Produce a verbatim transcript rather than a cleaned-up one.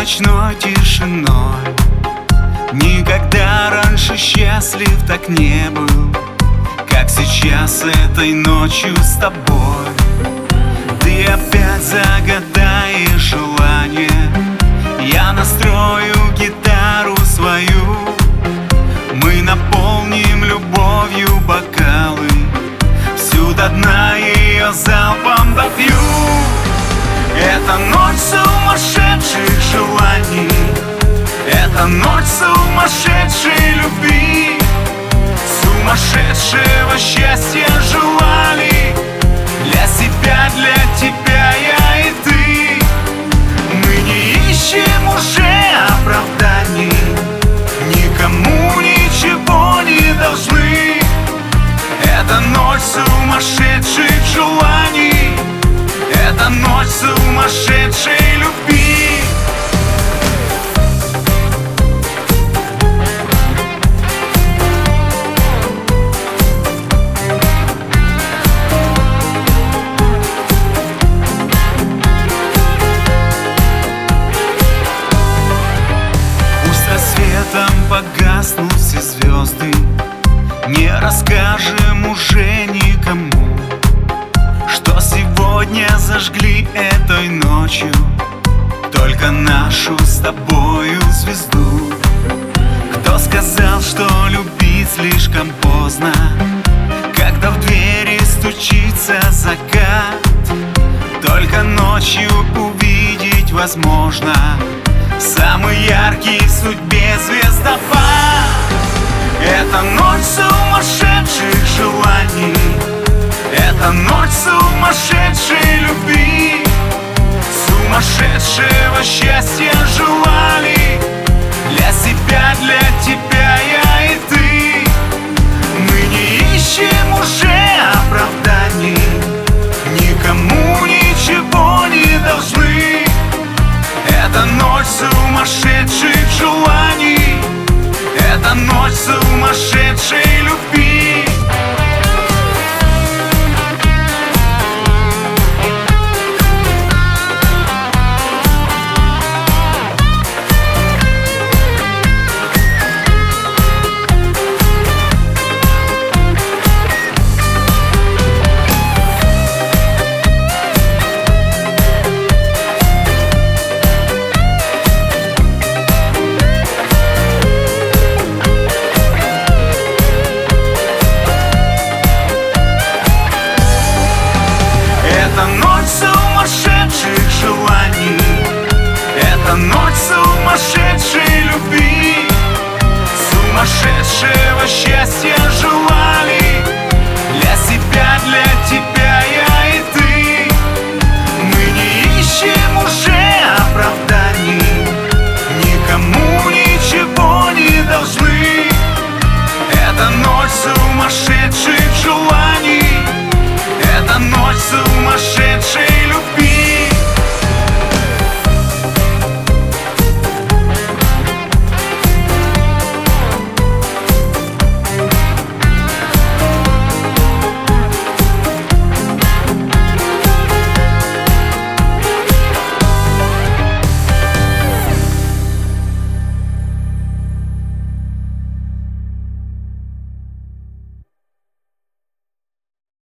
ночной тишиной. Никогда раньше счастлив так не был, как сейчас этой ночью с тобой. Ты опять загадаешь желание, я настрою гитару свою. Мы наполним любовью бокалы, всю до дна ее залпом допью. Это ночь сумасшедших желаний, это ночь сумасшедшей любви, сумасшедшего счастья желали для себя, для тебя, я и ты. Мы не ищем уже оправданий, никому ничего не должны. Это ночь сумасшедших желаний, это ночь сумасшедшей любви. Погаснут все звезды, не расскажем уже никому, что сегодня зажгли этой ночью только нашу с тобою звезду. Кто сказал, что любить слишком поздно, когда в двери стучится закат? Только ночью увидеть возможно самый яркий в судьбе звездопад. Это ночь сумасшедших желаний, это ночь сумасшедшей любви, сумасшедшего счастья желали для себя, для тебя, я и ты. Мы не ищем уже оправданий, никому ничего не должны. Это ночь сумасшедших желаний, это ночь сумасшедшей любви. Это ночь сумасшедших желаний, это ночь сумасшедшей любви, сумасшедшего счастья желаний.